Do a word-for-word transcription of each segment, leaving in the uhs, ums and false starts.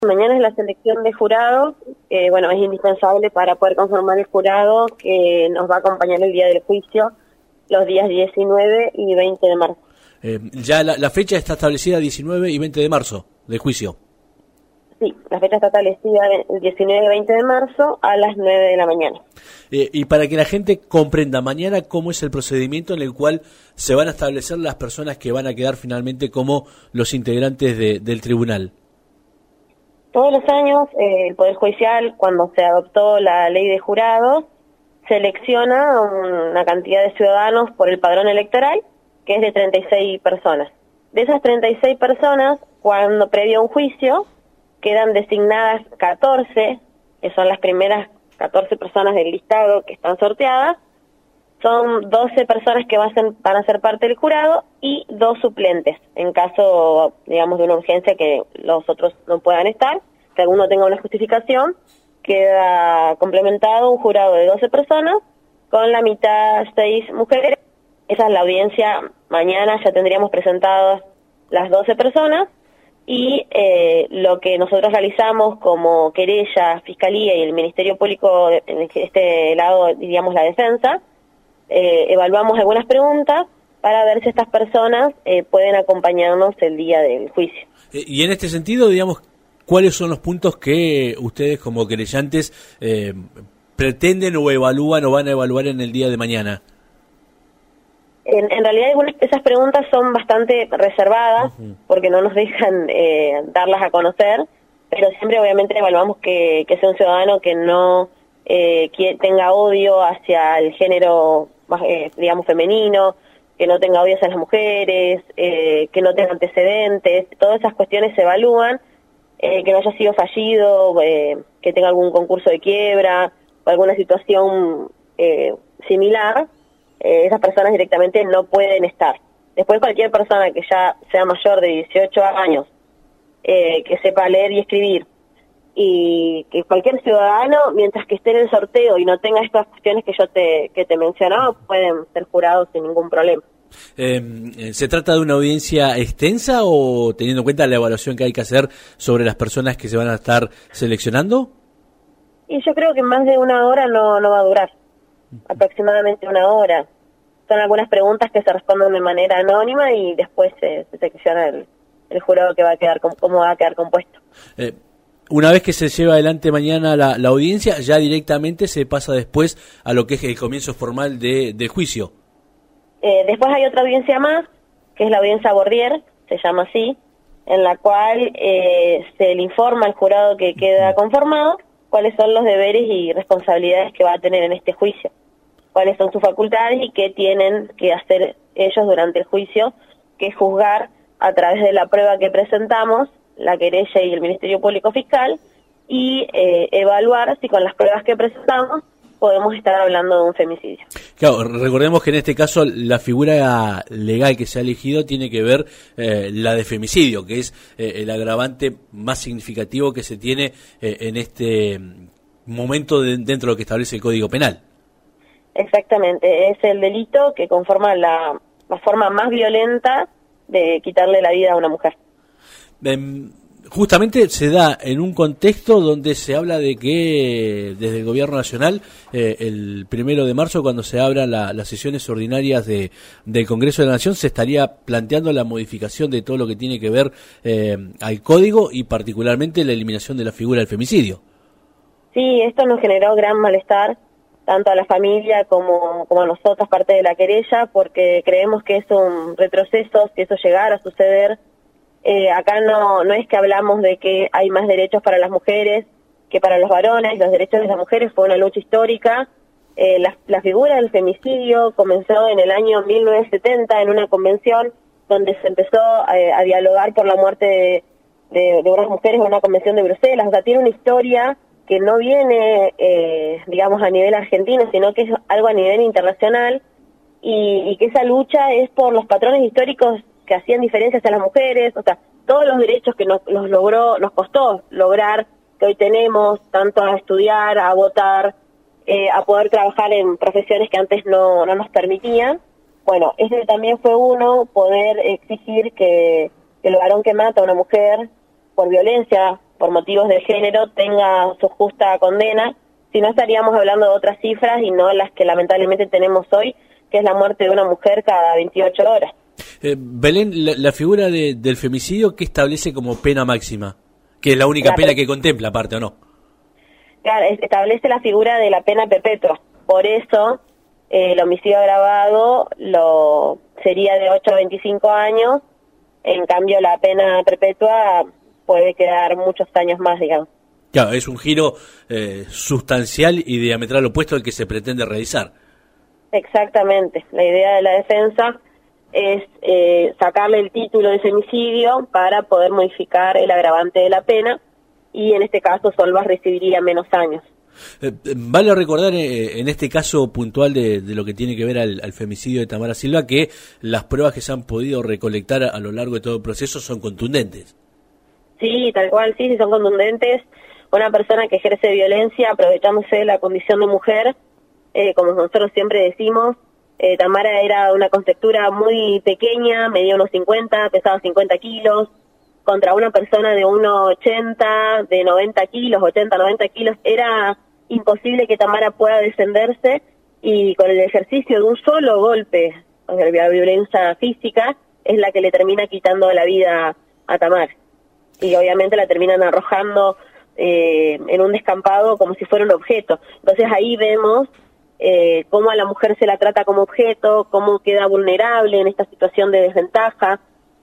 Mañana es la selección de jurados, eh, bueno, es indispensable para poder conformar el jurado que nos va a acompañar el día del juicio, los días diecinueve y veinte de marzo. Eh, ya la, la fecha está establecida diecinueve y veinte de marzo del juicio. Sí, la fecha está establecida el diecinueve y veinte de marzo a las nueve de la mañana. Eh, y para que la gente comprenda mañana cómo es el procedimiento en el cual se van a establecer las personas que van a quedar finalmente como los integrantes de, del tribunal. Todos los años eh, el Poder Judicial, cuando se adoptó la ley de jurados, selecciona una cantidad de ciudadanos por el padrón electoral, que es de treinta y seis personas. De esas treinta y seis personas, cuando previo a un juicio, quedan designadas catorce, que son las primeras catorce personas del listado que están sorteadas. Son doce personas que van a, ser, van a ser parte del jurado y dos suplentes, en caso, digamos, de una urgencia que los otros no puedan estar, que alguno tenga una justificación, queda complementado un jurado de doce personas, con la mitad seis mujeres. Esa es la audiencia. Mañana ya tendríamos presentadas las doce personas y eh, lo que nosotros realizamos como querella, Fiscalía y el Ministerio Público, en este lado, diríamos, la defensa, Eh, evaluamos algunas preguntas para ver si estas personas eh, pueden acompañarnos el día del juicio. Eh, y en este sentido, digamos, ¿cuáles son los puntos que ustedes como querellantes eh, pretenden o evalúan o van a evaluar en el día de mañana? En, en realidad algunas de esas preguntas son bastante reservadas, uh-huh, porque no nos dejan eh, darlas a conocer, pero siempre obviamente evaluamos que, que sea un ciudadano que no eh, que tenga odio hacia el género Eh, digamos femenino, que no tenga odio hacia las mujeres, eh, que no tenga antecedentes. Todas esas cuestiones se evalúan, eh, que no haya sido fallido, eh, que tenga algún concurso de quiebra o alguna situación eh, similar. Eh, esas personas directamente no pueden estar. Después, cualquier persona que ya sea mayor de dieciocho años, eh, que sepa leer y escribir, y que cualquier ciudadano, mientras que esté en el sorteo y no tenga estas cuestiones que yo te que te mencionaba, pueden ser jurados sin ningún problema. Eh, ¿Se trata de una audiencia extensa o teniendo en cuenta la evaluación que hay que hacer sobre las personas que se van a estar seleccionando? Y yo creo que más de una hora no, no va a durar, aproximadamente una hora. Son algunas preguntas que se responden de manera anónima y después se, se selecciona el, el jurado que va a quedar, cómo va a quedar compuesto. Eh, Una vez que se lleva adelante mañana la, la audiencia, ya directamente se pasa después a lo que es el comienzo formal de, del juicio. Eh, después hay otra audiencia más, que es la audiencia Bordier, se llama así, en la cual eh, se le informa al jurado que queda conformado cuáles son los deberes y responsabilidades que va a tener en este juicio, cuáles son sus facultades y qué tienen que hacer ellos durante el juicio, que es juzgar a través de la prueba que presentamos, la querella y el Ministerio Público Fiscal, y eh, evaluar si con las pruebas que presentamos podemos estar hablando de un femicidio. Claro, recordemos que en este caso la figura legal que se ha elegido tiene que ver eh, la de femicidio, que es eh, el agravante más significativo que se tiene eh, en este momento de, dentro de lo que establece el Código Penal. Exactamente, es el delito que conforma la, la forma más violenta de quitarle la vida a una mujer. Justamente se da en un contexto donde se habla de que desde el gobierno nacional, eh, el primero de marzo, cuando se abran la, las sesiones ordinarias de, del Congreso de la Nación, se estaría planteando la modificación de todo lo que tiene que ver eh, al código y particularmente la eliminación de la figura del femicidio. Sí, esto nos generó gran malestar, tanto a la familia como, como a nosotros, parte de la querella, porque creemos que es un retroceso si eso llegara a suceder. Eh, acá no no es que hablamos de que hay más derechos para las mujeres que para los varones. Los derechos de las mujeres fue una lucha histórica. Eh, la, la figura del femicidio comenzó en el año mil novecientos setenta en una convención donde se empezó a, a dialogar por la muerte de, de, de unas mujeres en una convención de Bruselas. O sea, tiene una historia que no viene, eh, digamos, a nivel argentino, sino que es algo a nivel internacional, y, y que esa lucha es por los patrones históricos que hacían diferencias a las mujeres. O sea, todos los derechos que nos, nos logró, nos costó lograr, que hoy tenemos, tanto a estudiar, a votar, eh, a poder trabajar en profesiones que antes no, no nos permitían. Bueno, ese también fue uno, poder exigir que, que el varón que mata a una mujer por violencia por motivos de género tenga su justa condena, si no estaríamos hablando de otras cifras y no las que lamentablemente tenemos hoy, que es la muerte de una mujer cada veintiocho horas. Eh, Belén, la, la figura de, del femicidio, ¿qué establece como pena máxima? Que es la única la pena que contempla, aparte, ¿o no? Claro, establece la figura de la pena perpetua. Por eso, eh, el homicidio agravado lo sería de ocho a veinticinco años, en cambio la pena perpetua puede quedar muchos años más, digamos. Claro, es un giro eh, sustancial y diametral opuesto al que se pretende realizar. Exactamente. La idea de la defensa es eh, sacarle el título de femicidio para poder modificar el agravante de la pena, y en este caso Solvas recibiría menos años. Eh, vale recordar eh, en este caso puntual de, de lo que tiene que ver al, al femicidio de Tamara Silva, que las pruebas que se han podido recolectar a, a lo largo de todo el proceso son contundentes. Sí, tal cual, sí, sí son contundentes. Una persona que ejerce violencia aprovechándose de la condición de mujer, eh, como nosotros siempre decimos, eh, Tamara era una contextura muy pequeña, medía unos cincuenta, pesaba cincuenta kilos, contra una persona de uno ochenta, de noventa kilos, ochenta, noventa kilos, era imposible que Tamara pueda defenderse, y con el ejercicio de un solo golpe, o sea, la violencia física, es la que le termina quitando la vida a Tamara. Y obviamente la terminan arrojando eh, en un descampado como si fuera un objeto. Entonces ahí vemos eh, cómo a la mujer se la trata como objeto, cómo queda vulnerable en esta situación de desventaja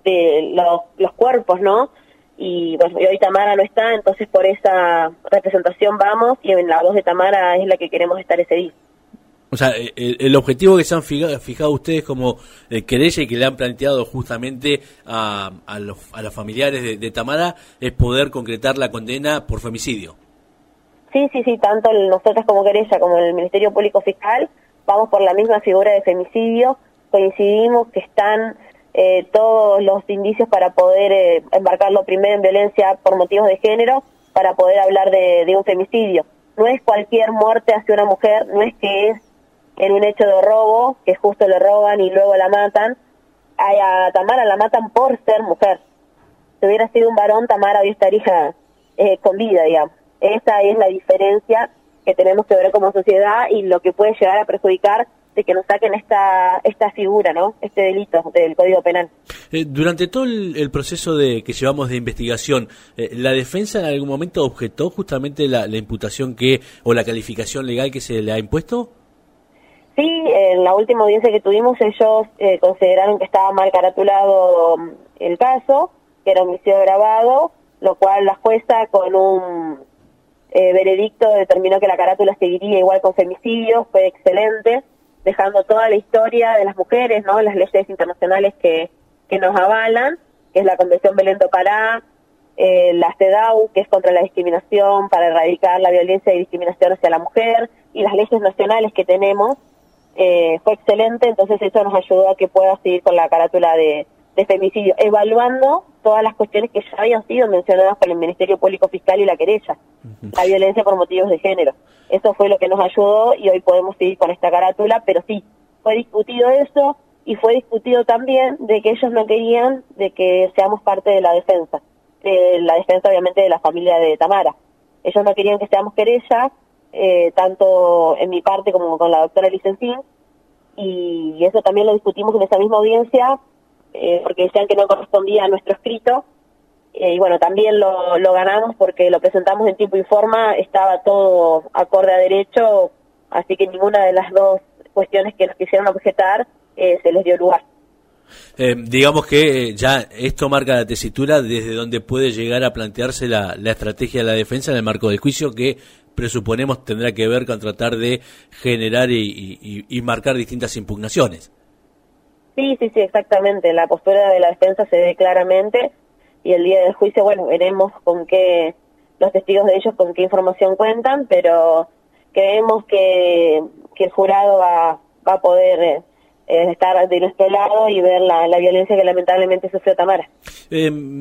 de los, los cuerpos, ¿no? Y bueno, y hoy Tamara no está, entonces por esa representación vamos, y en la voz de Tamara es la que queremos estar ese día. O sea, el, el objetivo que se han fijado, fijado ustedes como eh, querella y que le han planteado justamente a, a, los, a los familiares de, de Tamara es poder concretar la condena por femicidio. Sí, sí, sí, tanto nosotros como querella como el Ministerio Público Fiscal vamos por la misma figura de femicidio. Coincidimos que están eh, todos los indicios para poder eh, embarcarlo primero en violencia por motivos de género, para poder hablar de, de un femicidio. No es cualquier muerte hacia una mujer, no es que es en un hecho de robo, que justo le roban y luego la matan. A Tamara la matan por ser mujer. Si hubiera sido un varón, Tamara hoy estaría eh, con vida, digamos. Esa es la diferencia que tenemos que ver como sociedad, y lo que puede llegar a perjudicar de que nos saquen esta esta figura, ¿no? Este delito del Código Penal. Eh, durante todo el, el proceso de que llevamos de investigación, eh, ¿la defensa en algún momento objetó justamente la, la imputación que o la calificación legal que se le ha impuesto? Sí, en la última audiencia que tuvimos ellos eh, consideraron que estaba mal caratulado el caso, que era homicidio agravado, lo cual la jueza con un eh, veredicto determinó que la carátula seguiría igual con femicidio. Fue excelente, dejando toda la historia de las mujeres, ¿no? Las leyes internacionales que, que nos avalan, que es la Convención Belén do Pará, eh, la CEDAW, que es contra la discriminación, para erradicar la violencia y discriminación hacia la mujer, y las leyes nacionales que tenemos. Eh, fue excelente, entonces eso nos ayudó a que pueda seguir con la carátula de, de femicidio, evaluando todas las cuestiones que ya habían sido mencionadas por el Ministerio Público Fiscal y la querella, uh-huh. La violencia por motivos de género. Eso fue lo que nos ayudó, y hoy podemos seguir con esta carátula, pero sí, fue discutido eso, y fue discutido también de que ellos no querían de que seamos parte de la defensa, de la defensa obviamente de la familia de Tamara. Ellos no querían que seamos querella, Eh, tanto en mi parte como con la doctora Licencín, y eso también lo discutimos en esa misma audiencia, eh, porque decían que no correspondía a nuestro escrito, eh, y bueno, también lo, lo ganamos porque lo presentamos en tiempo y forma, estaba todo acorde a derecho, así que ninguna de las dos cuestiones que nos quisieron objetar eh, se les dio lugar. Eh, digamos que ya esto marca la tesitura desde donde puede llegar a plantearse la, la estrategia de la defensa en el marco del juicio, que presuponemos tendrá que ver con tratar de generar y, y, y marcar distintas impugnaciones. Sí, sí, sí, exactamente. La postura de la defensa se ve claramente, y el día del juicio, bueno, veremos con qué, los testigos de ellos con qué información cuentan, pero creemos que, que el jurado va, va a poder eh, estar de nuestro lado y ver la, la violencia que lamentablemente sufrió Tamara. Eh,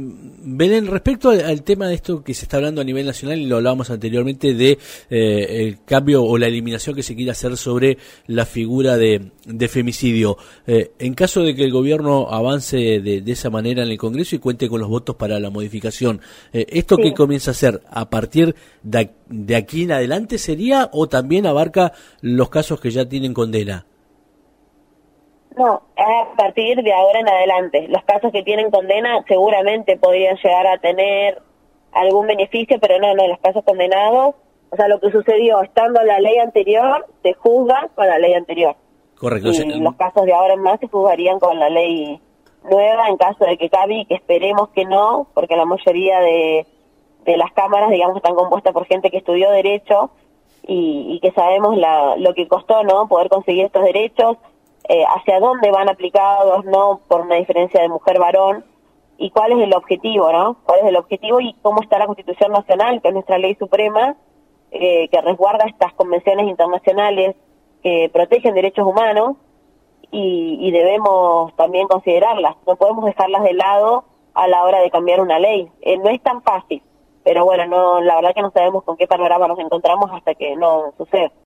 Belén, respecto al, al tema de esto que se está hablando a nivel nacional, y lo hablábamos anteriormente, de eh, el cambio o la eliminación que se quiere hacer sobre la figura de, de femicidio, eh, en caso de que el gobierno avance de, de esa manera en el Congreso y cuente con los votos para la modificación, eh, ¿esto Sí. qué comienza a hacer? ¿A partir de, de aquí en adelante sería, o también abarca los casos que ya tienen condena? No, a partir de ahora en adelante. Los casos que tienen condena seguramente podrían llegar a tener algún beneficio, pero no, no, los casos condenados, o sea, lo que sucedió estando la ley anterior, se juzga con la ley anterior. Correcto. Y O sea, los casos de ahora en más se juzgarían con la ley nueva en caso de que cabe, que esperemos que no, porque la mayoría de, de las cámaras, digamos, están compuestas por gente que estudió Derecho y, y que sabemos la, lo que costó, ¿no?, poder conseguir estos derechos, eh, hacia dónde van aplicados, no por una diferencia de mujer-varón, y cuál es el objetivo, ¿no? Cuál es el objetivo y cómo está la Constitución Nacional, que es nuestra ley suprema, eh, que resguarda estas convenciones internacionales que protegen derechos humanos, y, y debemos también considerarlas. No podemos dejarlas de lado a la hora de cambiar una ley. Eh, no es tan fácil, pero bueno, no, la verdad que no sabemos con qué panorama nos encontramos hasta que no suceda.